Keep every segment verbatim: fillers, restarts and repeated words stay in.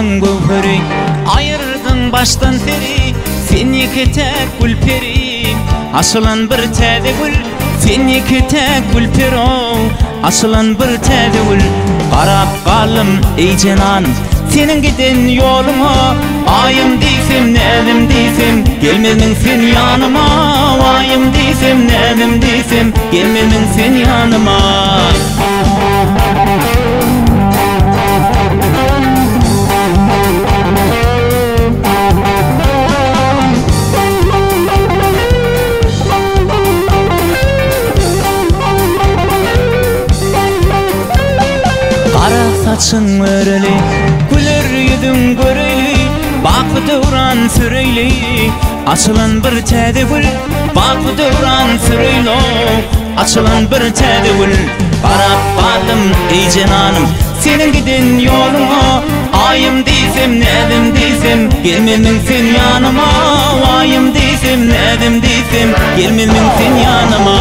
aklın gövheri. Ayırdın baştan teri, seniki tek gül peri. Asılan bir täze gül, seniki tek gül peri. Asılan bir täze gül, qarap qalım ey cananım senin giden yoluma. Ayım diysem nedim diysem gelmedin sen yanıma. Ayım diysem nedim diysem gelmedin sen yanıma. Qara saçın öreli, güler yüzün göreli. Bakı dövran süreyli, açılan bir täze gül. Bakı dövran süreyli, açılan bir täze gül. Qarap qaldım ey cananım senin giden yoluna. Ayım diysem nedim diysem gelmedin sen yanıma. Ayım diysem nedim diysem gelmedin sen yanıma.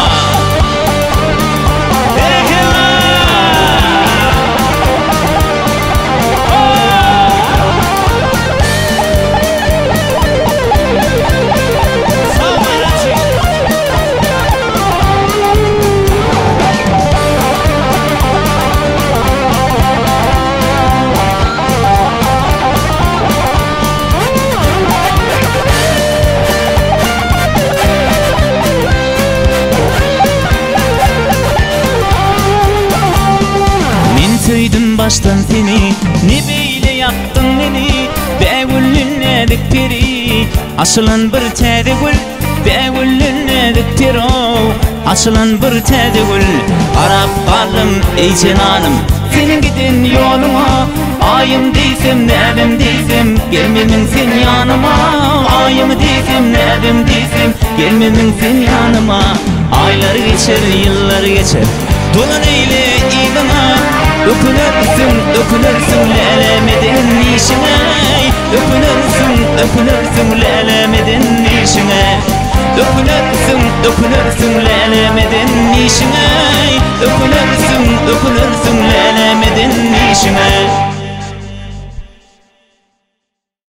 Söyledim baştan seni, ne beyle yaptın beni. Begüllün nedik peri, asılan bir täze gül. Begüllün nedik peri, asılan bir täze gül. Qarap qalım ey cananım senin giden yoluna. Ayım diysem nedim diysem gelmedin sen yanıma. Ayım diysem nedim diysem gelmedin sen yanıma. Aylar geçer yıllar geçer dolan eyle idana. Öpünürsün, öpünürsün lelemedin işine. Öpünürsün, öpünürsün lelemedin işine. Öpünürsün, öpünürsün lelemedin işine. Öpünürsün, öpünürsün lelemedin işine.